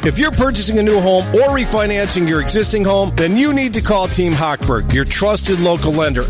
If you're purchasing a new home or refinancing your existing home, then you need to call Team Hochberg, your trusted local lender,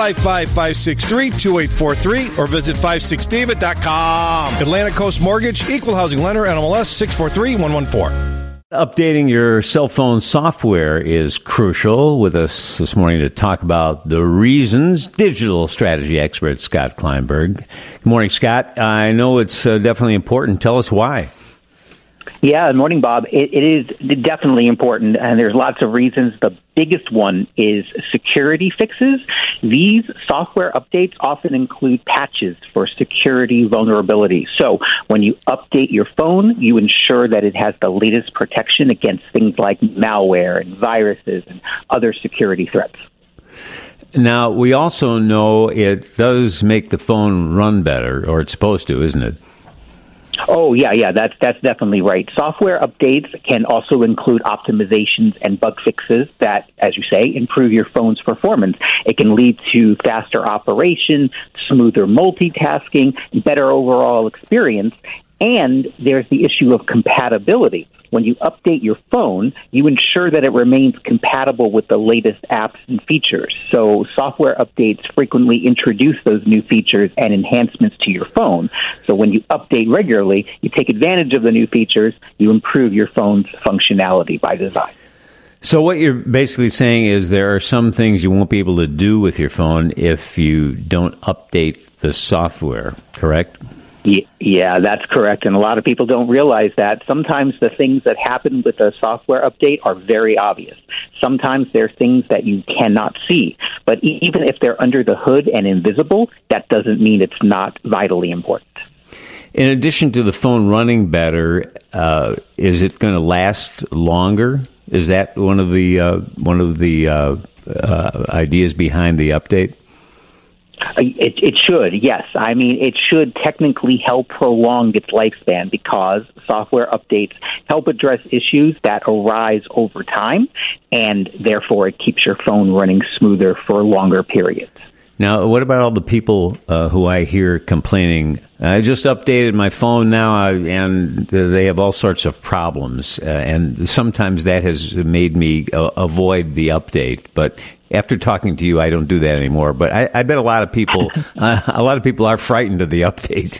855-563-2843, or visit 56david.com. Atlantic Coast Mortgage, Equal Housing Lender, NMLS 643114. Updating your cell phone software is crucial. With us this morning to talk about the reasons, digital strategy expert Scott Kleinberg. Good morning, Scott. I know it's definitely important. Tell us why. Yeah, good morning, Bob. It is definitely important, and there's lots of reasons. The biggest one is security fixes. These software updates often include patches for security vulnerabilities. So when you update your phone, you ensure that it has the latest protection against things like malware and viruses and other security threats. Now, we also know it does make the phone run better, or it's supposed to, isn't it? Oh, yeah, that's definitely right. Software updates can also include optimizations and bug fixes that, as you say, improve your phone's performance. It can lead to faster operation, smoother multitasking, better overall experience, and there's the issue of compatibility. When you update your phone, you ensure that it remains compatible with the latest apps and features. So software updates frequently introduce those new features and enhancements to your phone. So when you update regularly, you take advantage of the new features, you improve your phone's functionality by design. So what you're basically saying is there are some things you won't be able to do with your phone if you don't update the software, correct? Yeah, that's correct. And a lot of people don't realize that. Sometimes the things that happen with a software update are very obvious. Sometimes there are things that you cannot see. But even if they're under the hood and invisible, that doesn't mean it's not vitally important. In addition to the phone running better, is it going to last longer? Is that one of the ideas behind the update? It should, yes. I mean, it should technically help prolong its lifespan because software updates help address issues that arise over time, and therefore it keeps your phone running smoother for longer periods. Now, what about all the people who I hear complaining, I just updated my phone now, and they have all sorts of problems, and sometimes that has made me avoid the update, but after talking to you, I don't do that anymore. But I bet a lot of people are frightened of the update.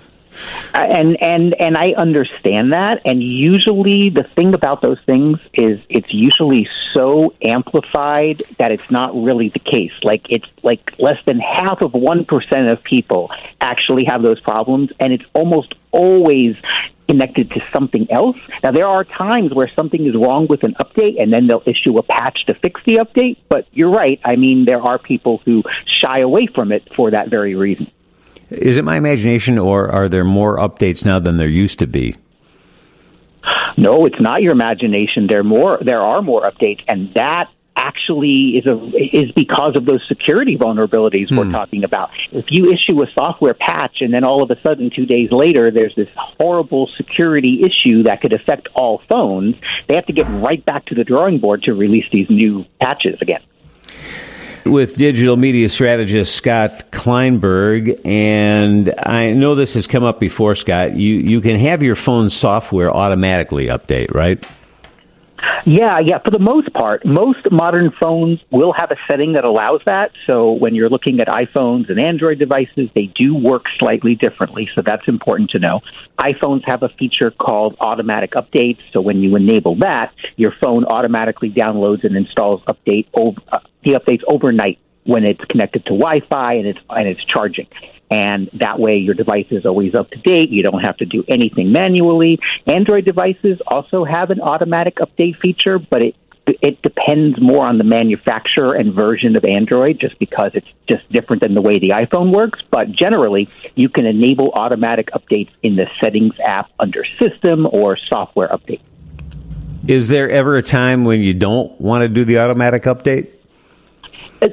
And I understand that. And usually the thing about those things is it's usually so amplified that it's not really the case. It's less than half of 1% of people actually have those problems. And it's almost always connected to something else. Now, there are times where something is wrong with an update, and then they'll issue a patch to fix the update. But you're right. I mean, there are people who shy away from it for that very reason. Is it my imagination, or are there more updates now than there used to be? No, it's not your imagination. There are more updates, and that actually is because of those security vulnerabilities we're talking about. If you issue a software patch and then all of a sudden 2 days later there's this horrible security issue that could affect all phones, they have to get right back to the drawing board to release these new patches again. With digital media strategist Scott Kleinberg, and I know this has come up before, Scott, you can have your phone software automatically update, right? Yeah, for the most part. Most modern phones will have a setting that allows that. So when you're looking at iPhones and Android devices, they do work slightly differently, so that's important to know. iPhones have a feature called automatic updates, so when you enable that, your phone automatically downloads and installs the updates overnight when it's connected to Wi-Fi and it's charging. And that way your device is always up to date. You don't have to do anything manually. Android devices also have an automatic update feature, but it depends more on the manufacturer and version of Android just because it's just different than the way the iPhone works. But generally, you can enable automatic updates in the Settings app under System or Software Update. Is there ever a time when you don't want to do the automatic update?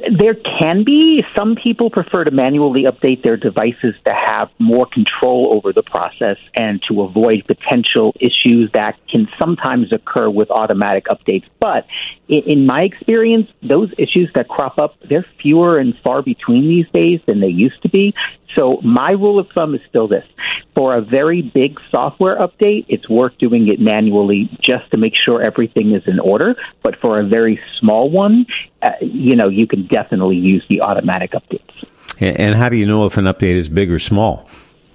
There can be. Some people prefer to manually update their devices to have more control over the process and to avoid potential issues that can sometimes occur with automatic updates. But in my experience, those issues that crop up, they're fewer and far between these days than they used to be. So my rule of thumb is still this. For a very big software update, it's worth doing it manually just to make sure everything is in order. But for a very small one, you can definitely use the automatic updates. And how do you know if an update is big or small?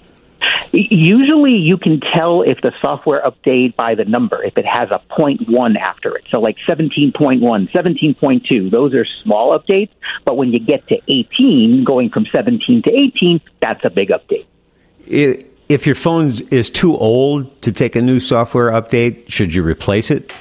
Usually you can tell if the software update by the number, if it has a 0.1 after it. So like 17.1, 17.2, those are small updates. But when you get to 18, going from 17 to 18, that's a big update. If your phone is too old to take a new software update, should you replace it?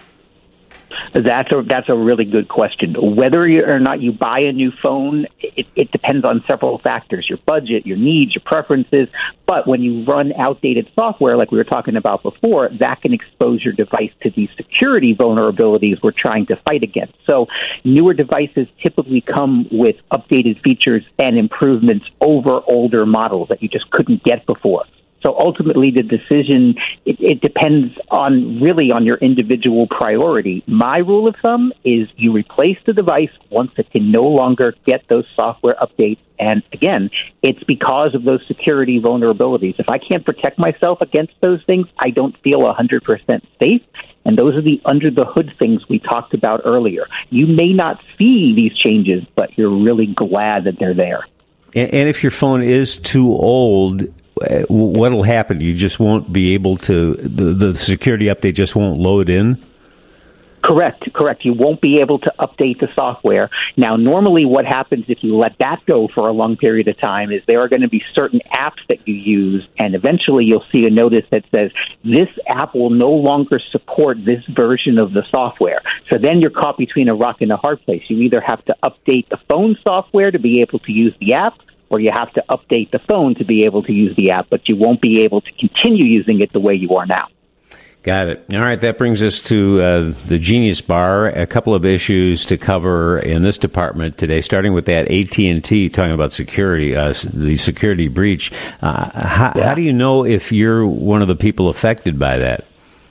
That's a really good question. Whether or not you buy a new phone, it depends on several factors, your budget, your needs, your preferences. But when you run outdated software, like we were talking about before, that can expose your device to these security vulnerabilities we're trying to fight against. So newer devices typically come with updated features and improvements over older models that you just couldn't get before. So ultimately, the decision, it depends on your individual priority. My rule of thumb is you replace the device once it can no longer get those software updates. And again, it's because of those security vulnerabilities. If I can't protect myself against those things, I don't feel 100% safe. And those are the under-the-hood things we talked about earlier. You may not see these changes, but you're really glad that they're there. And if your phone is too old, what will happen? You just won't be able to, the security update just won't load in? Correct. You won't be able to update the software. Now, normally what happens if you let that go for a long period of time is there are going to be certain apps that you use, and eventually you'll see a notice that says, this app will no longer support this version of the software. So then you're caught between a rock and a hard place. You either have to update the phone software to be able to use the app, or you have to update the phone to be able to use the app, but you won't be able to continue using it the way you are now. Got it. All right, that brings us to the Genius Bar. A couple of issues to cover in this department today, starting with that AT&T talking about security, the security breach. How do you know if you're one of the people affected by that?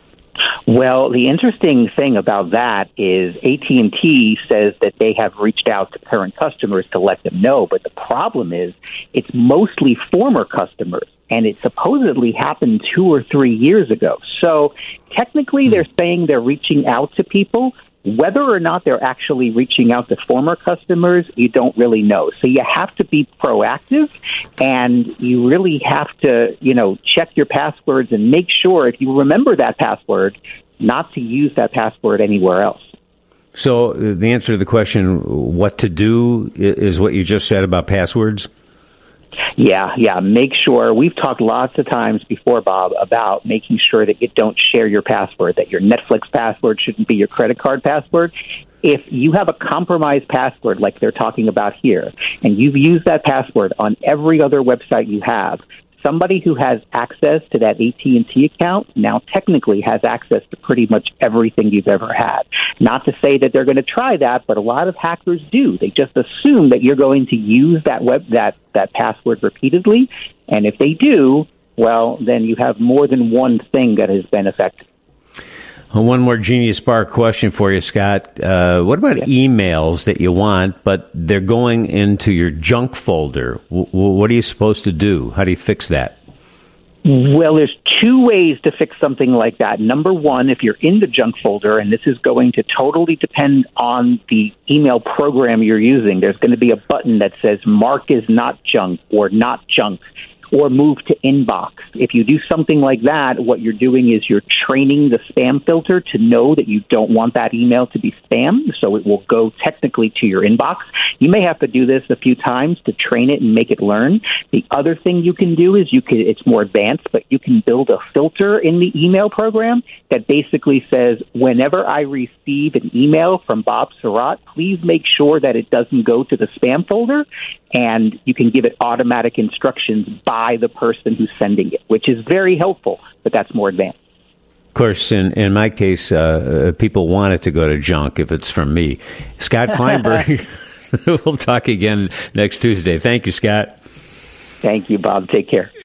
Well, the interesting thing about that is AT&T says that they have reached out to current customers to let them know, but the problem is it's mostly former customers, and it supposedly happened 2 or 3 years ago. So technically they're saying they're reaching out to people. Whether or not they're actually reaching out to former customers, you don't really know. So you have to be proactive, and you really have to, check your passwords and make sure, if you remember that password, not to use that password anywhere else. So the answer to the question, what to do, is what you just said about passwords? Yeah. Make sure. We've talked lots of times before, Bob, about making sure that you don't share your password, that your Netflix password shouldn't be your credit card password. If you have a compromised password like they're talking about here, and you've used that password on every other website you have, somebody who has access to that AT&T account now technically has access to pretty much everything you've ever had. Not to say that they're going to try that, but a lot of hackers do. They just assume that you're going to use that password repeatedly, and if they do, well, then you have more than one thing that has been affected. One more Genius Bar question for you, Scott. What about emails that you want, but they're going into your junk folder? What are you supposed to do? How do you fix that? Well, there's 2 ways to fix something like that. Number one, if you're in the junk folder, and this is going to totally depend on the email program you're using, there's going to be a button that says mark as not junk or not junk, or move to inbox. If you do something like that, what you're doing is you're training the spam filter to know that you don't want that email to be spam, so it will go technically to your inbox. You may have to do this a few times to train it and make it learn. The other thing you can do is it's more advanced, but you can build a filter in the email program that basically says, whenever I receive an email from Bob Surratt, please make sure that it doesn't go to the spam folder, and you can give it automatic instructions by the person who's sending it, which is very helpful, but that's more advanced. Of course, in my case, people want it to go to junk if it's from me. Scott Kleinberg, We'll talk again next Tuesday. Thank you, Scott. Thank you, Bob. Take care.